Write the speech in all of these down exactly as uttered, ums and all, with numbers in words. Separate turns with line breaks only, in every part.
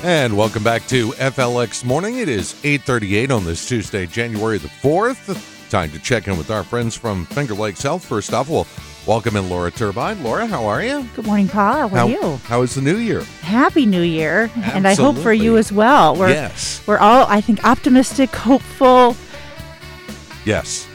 And welcome back to F L X Morning. It is eight thirty-eight on this Tuesday, January the fourth. Time to check in with our friends from Finger Lakes Health. First off, we'll welcome in Laura Turbine. Laura, how are you?
Good morning, Paul. How are
how,
you?
How is the new year?
Happy New Year.
Absolutely.
And I hope for you as well. We're,
yes.
We're all, I think, optimistic, hopeful.
Yes.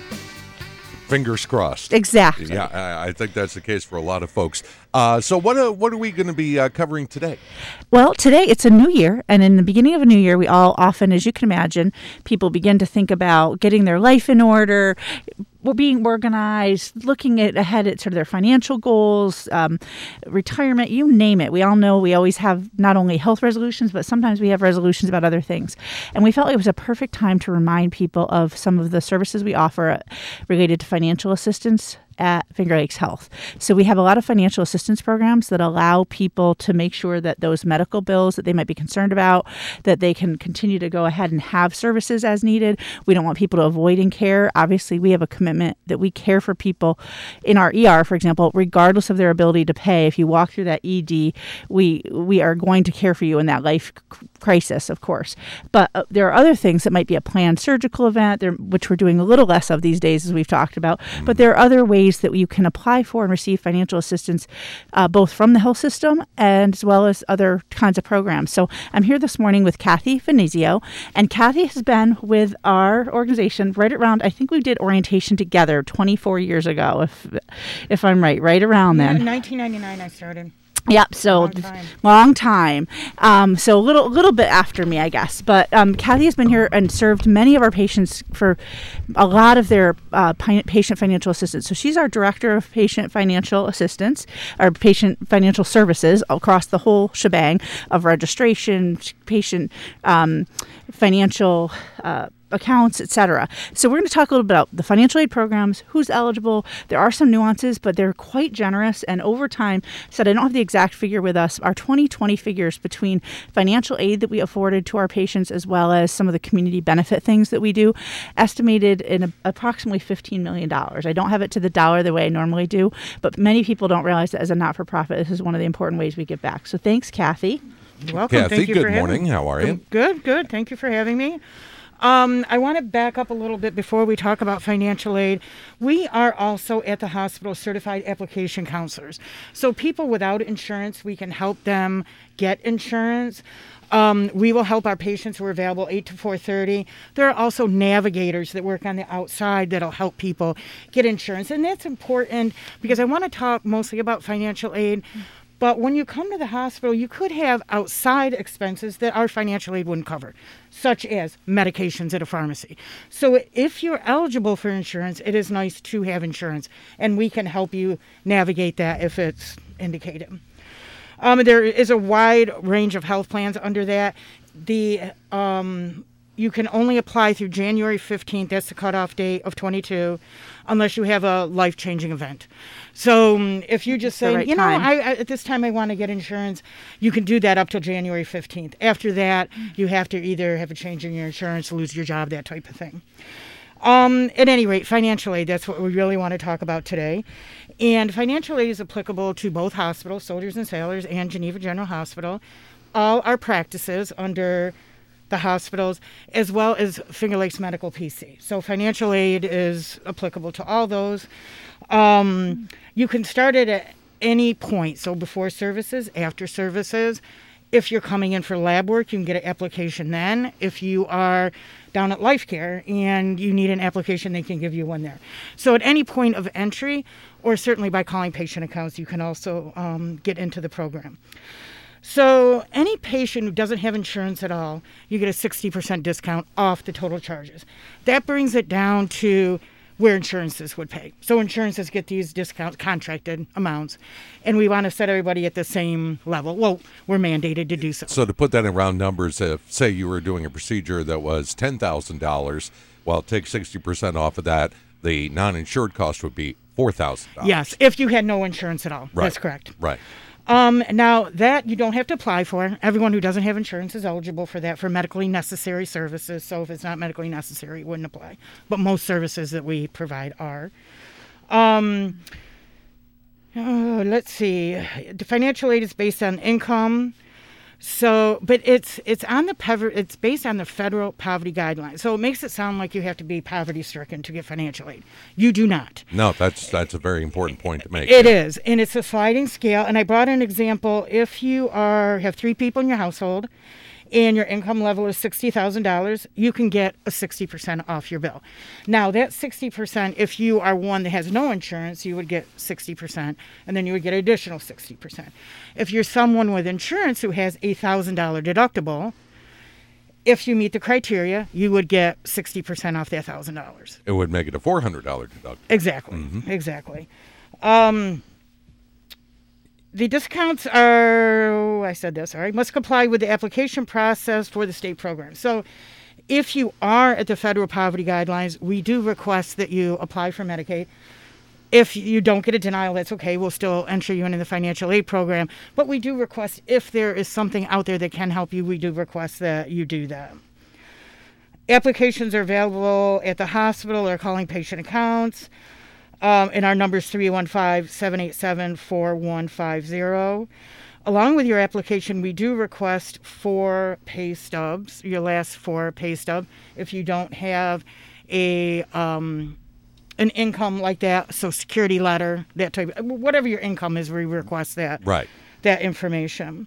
Fingers crossed.
Exactly.
Yeah, I, I think that's the case for a lot of folks. Uh, so what uh, what are we going to be uh, covering today?
Well, today it's a new year, and in the beginning of a new year, we all often, as you can imagine, people begin to think about getting their life in order, being organized, looking at ahead at sort of their financial goals, um, retirement, you name it. We all know we always have not only health resolutions, but sometimes we have resolutions about other things. And we felt like it was a perfect time to remind people of some of the services we offer related to financial assistance at Finger Lakes Health. So we have a lot of financial assistance programs that allow people to make sure that those medical bills that they might be concerned about, that they can continue to go ahead and have services as needed. We don't want people to avoid in care. Obviously, we have a commitment that we care for people in our E R, for example, regardless of their ability to pay. If you walk through that E D, we we are going to care for you in that life crisis, of course. But uh, there are other things that might be a planned surgical event, there, which we're doing a little less of these days, as we've talked about. Mm-hmm. But there are other ways that you can apply for and receive financial assistance, uh, both from the health system and as well as other kinds of programs. So I'm here this morning with Kathy Finizio, and Kathy has been with our organization right around, I think we did orientation together twenty-four years ago, if if I'm right, right around
yeah,
then.
In nineteen ninety-nine I started.
Yep. So
long time.
Long time. Um, so a little, little bit after me, I guess. But um, Kathy has been here and served many of our patients for a lot of their uh, patient financial assistance. So she's our director of patient financial assistance, or patient financial services across the whole shebang of registration, patient um, financial uh accounts, et cetera. So we're going to talk a little bit about the financial aid programs, who's eligible. There are some nuances, but they're quite generous. And over time, said I don't have the exact figure with us, our twenty twenty figures between financial aid that we afforded to our patients as well as some of the community benefit things that we do, estimated in a, approximately fifteen million dollars. I don't have it to the dollar the way I normally do, but many people don't realize that as a not-for-profit, this is one of the important ways we give back. So thanks, Kathy.
You're welcome.
Kathy,
Thank you
good
for having
morning.
me.
How are you?
Good, good. Thank you for having me. Um, I want to back up a little bit before we talk about financial aid. We are also at the hospital certified application counselors. So people without insurance, we can help them get insurance. Um, we will help our patients who are available eight to four thirty. There are also navigators that work on the outside that'll help people get insurance. And that's important because I want to talk mostly about financial aid. But when you come to the hospital, you could have outside expenses that our financial aid wouldn't cover, such as medications at a pharmacy. So if you're eligible for insurance, it is nice to have insurance, and we can help you navigate that if it's indicated. Um, there is a wide range of health plans under that. The um, you can only apply through January fifteenth, that's the cutoff date of twenty-two, unless you have a life-changing event. So um, if you just say,
right
you know,
time.
I, I, at this time I want to get insurance, you can do that up till January fifteenth. After that, you have to either have a change in your insurance, lose your job, that type of thing. Um, at any rate, financial aid, that's what we really want to talk about today. And financial aid is applicable to both hospitals, Soldiers and Sailors and Geneva General Hospital. All our practices under the hospitals, as well as Finger Lakes Medical P C. So financial aid is applicable to all those. Um, you can start it at any point, so before services, after services. If you're coming in for lab work, you can get an application then. If you are down at Life Care and you need an application, they can give you one there. So at any point of entry, or certainly by calling patient accounts, you can also um, get into the program. So any patient who doesn't have insurance at all, you get a sixty percent discount off the total charges. That brings it down to where insurances would pay. So insurances get these discounts, contracted amounts, and we want to set everybody at the same level. Well, we're mandated to do so.
So to put that in round numbers, if, say, you were doing a procedure that was ten thousand dollars, well, take sixty percent off of that, the non-insured cost would be four thousand dollars.
Yes, if you had no insurance at all.
Right.
That's correct.
Right.
Um, now, that you don't have to apply for. Everyone who doesn't have insurance is eligible for that for medically necessary services. So if it's not medically necessary, it wouldn't apply. But most services that we provide are. Um, oh, let's see. The financial aid is based on income. So, but it's it's on the pev- it's based on the federal poverty guidelines. So it makes it sound like you have to be poverty stricken to get financial aid. You do not.
No, that's that's a very important point to make.
It is, and it's a sliding scale. And I brought an example. If you are have three people in your household, and your income level is sixty thousand dollars, you can get a sixty percent off your bill. Now, that sixty percent, if you are one that has no insurance, you would get sixty percent, and then you would get an additional sixty percent. If you're someone with insurance who has a one thousand dollars deductible, if you meet the criteria, you would get sixty percent off that one thousand dollars.
It would make it a four hundred dollars deductible.
Exactly,
Mm-hmm.
exactly. Um... The discounts are, oh, I said this, all right, must comply with the application process for the state program. So if you are at the federal poverty guidelines, we do request that you apply for Medicaid. If you don't get a denial, that's okay. We'll still enter you into the financial aid program. But we do request, if there is something out there that can help you, we do request that you do that. Applications are available at the hospital or calling patient accounts. Um, and our number is three one five, seven eight seven, four one five zero. Along with your application, we do request four pay stubs, your last four pay stub. If you don't have a um, an income like that, so security letter, that type, whatever your income is, we request that
Right.
that information.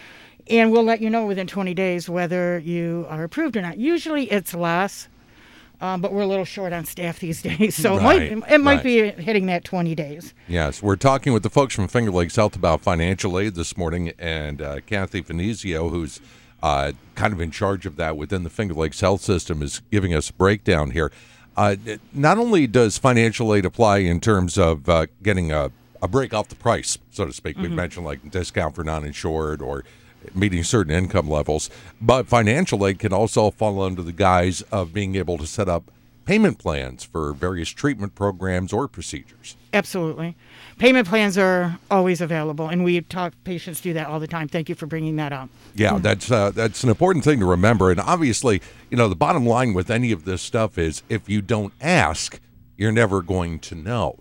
And we'll let you know within twenty days whether you are approved or not. Usually it's less. Um, but we're a little short on staff these days, so
Right,
it might, it might
right.
be hitting that twenty days.
Yes, we're talking with the folks from Finger Lakes Health about financial aid this morning, and uh, Kathy Venezio, who's uh, kind of in charge of that within the Finger Lakes Health System, is giving us a breakdown here. Uh, not only does financial aid apply in terms of uh, getting a, a break off the price, so to speak, mm-hmm. we've mentioned like discount for non-insured or meeting certain income levels, but financial aid can also fall under the guise of being able to set up payment plans for various treatment programs or procedures.
Absolutely. Payment plans are always available, and we talk patients do that all the time. Thank you for bringing that up.
Yeah, that's uh, that's an important thing to remember. And obviously, you know, the bottom line with any of this stuff is if you don't ask, you're never going to know.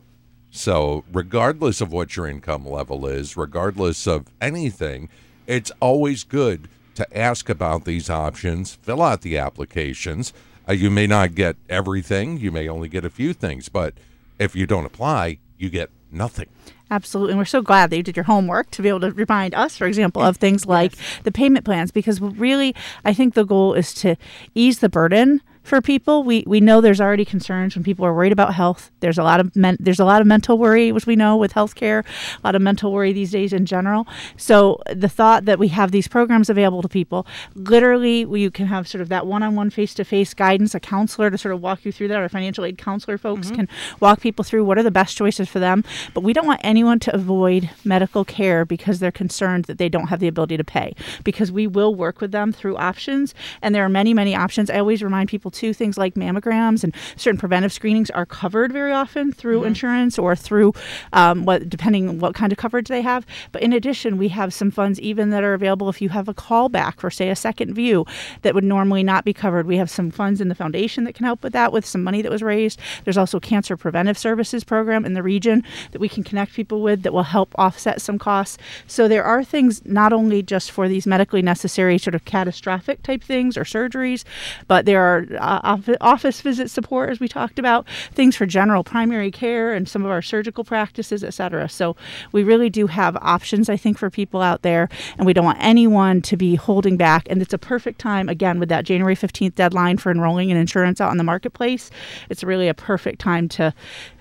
So regardless of what your income level is, regardless of anything, it's always good to ask about these options, fill out the applications. Uh, you may not get everything. You may only get a few things. But if you don't apply, you get nothing.
Absolutely. And we're so glad that you did your homework to be able to remind us, for example, of things like
Yes.
the payment plans, because really, I think the goal is to ease the burden for people. We we know there's already concerns when people are worried about health. There's a lot of men, there's a lot of mental worry, which we know with healthcare, a lot of mental worry these days in general. So the thought that we have these programs available to people, literally you can have sort of that one-on-one face-to-face guidance, a counselor to sort of walk you through that. Our financial aid counselor folks mm-hmm. can walk people through what are the best choices for them. But we don't want anyone to avoid medical care because they're concerned that they don't have the ability to pay, because we will work with them through options. And there are many, many options. I always remind people too, things like mammograms and certain preventive screenings are covered very often through mm-hmm. insurance or through um, what, depending on what kind of coverage they have. But in addition, we have some funds even that are available if you have a callback for, say, a second view that would normally not be covered. We have some funds in the foundation that can help with that with some money that was raised. There's also Cancer Preventive Services program in the region that we can connect people with that will help offset some costs. So there are things not only just for these medically necessary sort of catastrophic type things or surgeries, but there are uh, office visit support, as we talked about, things for general primary care and some of our surgical practices, et cetera. So we really do have options, I think, for people out there, and we don't want anyone to be holding back. And it's a perfect time, again, with that January fifteenth deadline for enrolling in insurance out in the marketplace. It's really a perfect time to,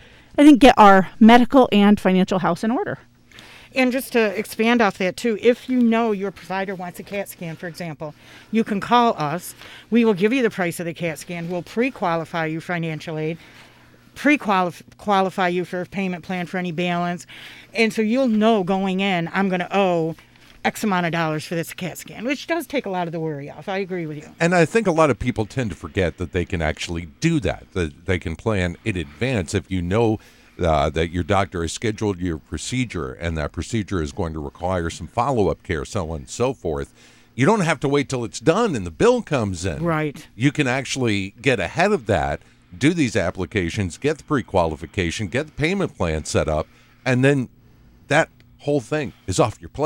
I think, get our medical and financial house in order.
And just to expand off that, too, if you know your provider wants a CAT scan, for example, you can call us. We will give you the price of the CAT scan. We'll pre-qualify you financial aid, pre-qualify you for a payment plan for any balance. And so you'll know going in, I'm going to owe X amount of dollars for this CAT scan, which does take a lot of the worry off. I agree with you.
And I think a lot of people tend to forget that they can actually do that, that they can plan in advance if you know Uh, that your doctor has scheduled your procedure and that procedure is going to require some follow-up care, so on and so forth. You don't have to wait till it's done and the bill comes in.
Right.
You can actually get ahead of that, do these applications, get the pre-qualification, get the payment plan set up, and then that whole thing is off your plate.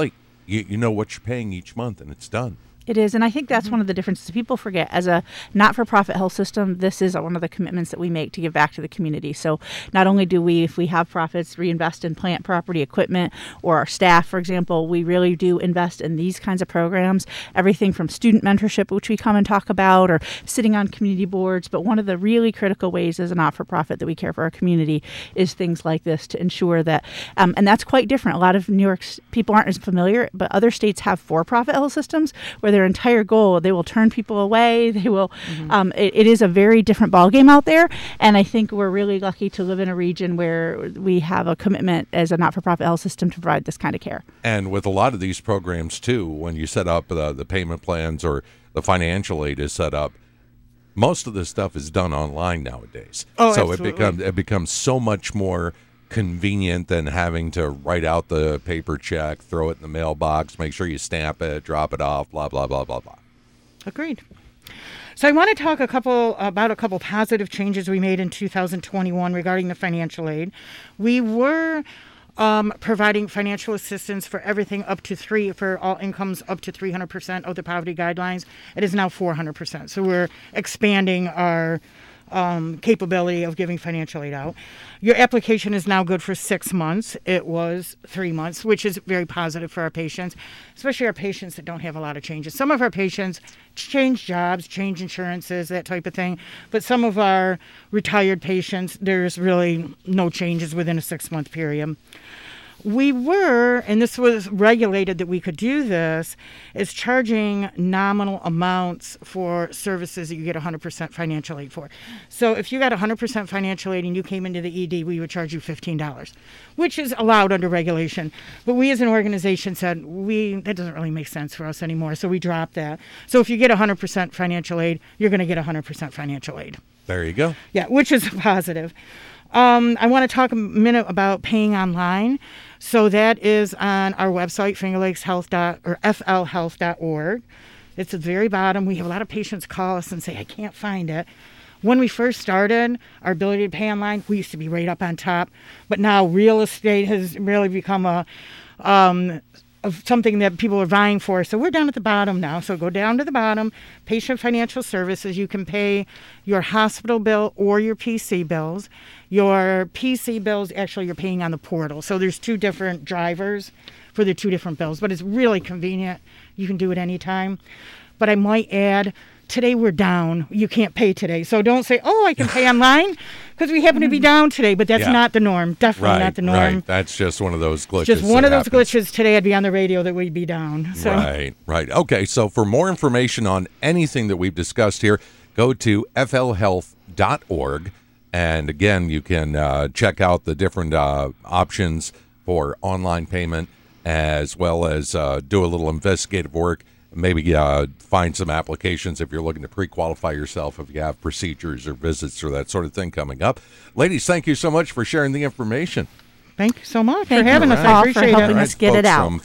you, you know what you're paying each month, and it's done.
It is, and I think that's mm-hmm. one of the differences people forget. As a not-for-profit health system, this is one of the commitments that we make to give back to the community. So not only do we, if we have profits, reinvest in plant, property, equipment, or our staff, for example, we really do invest in these kinds of programs, everything from student mentorship, which we come and talk about, or sitting on community boards. But one of the really critical ways as a not-for-profit that we care for our community is things like this to ensure that, um, and that's quite different. A lot of New York's people aren't as familiar, but other states have for-profit health systems where their entire goal, they will turn people away. They will. Mm-hmm. Um, it, it is a very different ballgame out there, and I think we're really lucky to live in a region where we have a commitment as a not-for-profit health system to provide this kind of care.
And with a lot of these programs too, when you set up the, the payment plans or the financial aid is set up, most of this stuff is done online nowadays.
Oh,
so
absolutely.
it becomes it becomes so much more convenient than having to write out the paper check, throw it in the mailbox, make sure you stamp it, drop it off, blah, blah, blah, blah, blah.
Agreed. So I want to talk a couple about a couple positive changes we made in two thousand twenty-one regarding the financial aid. We were um, providing financial assistance for everything up to three, for all incomes up to three hundred percent of the poverty guidelines. It is now four hundred percent. So we're expanding our Um, capability of giving financial aid out. Your application is now good for six months. It was three months, which is very positive for our patients, especially our patients that don't have a lot of changes. Some of our patients change jobs, change insurances, that type of thing. But some of our retired patients, there's really no changes within a six-month period. We were, and this was regulated that we could do this, is charging nominal amounts for services that you get one hundred percent financial aid for. So if you got one hundred percent financial aid and you came into the E D, we would charge you fifteen dollars, which is allowed under regulation. But we as an organization said, we that doesn't really make sense for us anymore, so we dropped that. So if you get one hundred percent financial aid, you're going to get one hundred percent financial aid.
There you go.
Yeah, which is positive. Um, I want to talk a minute about paying online. So that is on our website, Finger Lakes Health dot or F L health dot org. It's at the very bottom. We have a lot of patients call us and say, I can't find it. When we first started, our ability to pay online, we used to be right up on top. But now real estate has really become a um, of something that people are vying for. So we're down at the bottom now. So go down to the bottom, patient financial services. You can pay your hospital bill or your P C bills. Your P C bills, actually, you're paying on the portal. So there's two different drivers for the two different bills, but it's really convenient. You can do it anytime. But I might add, today we're down. You can't pay today. So don't say, oh, I can pay online because we happen to be down today. But that's
Yeah.
not the norm. Definitely
Right,
not the norm.
right. That's just one of those glitches.
Just one of
that
those
happens.
glitches today. I'd be on the radio that we'd be down. So
Right, right. Okay, so for more information on anything that we've discussed here, go to F L health dot org. And again, you can uh, check out the different uh, options for online payment, as well as uh, do a little investigative work. Maybe uh, find some applications if you're looking to pre-qualify yourself, if you have procedures or visits or that sort of thing coming up. Ladies, thank you so much for sharing the information.
thank you so much
Thank
for having
you
us.
all
I
for
appreciate
helping
it.
us get it
folks,
out.
From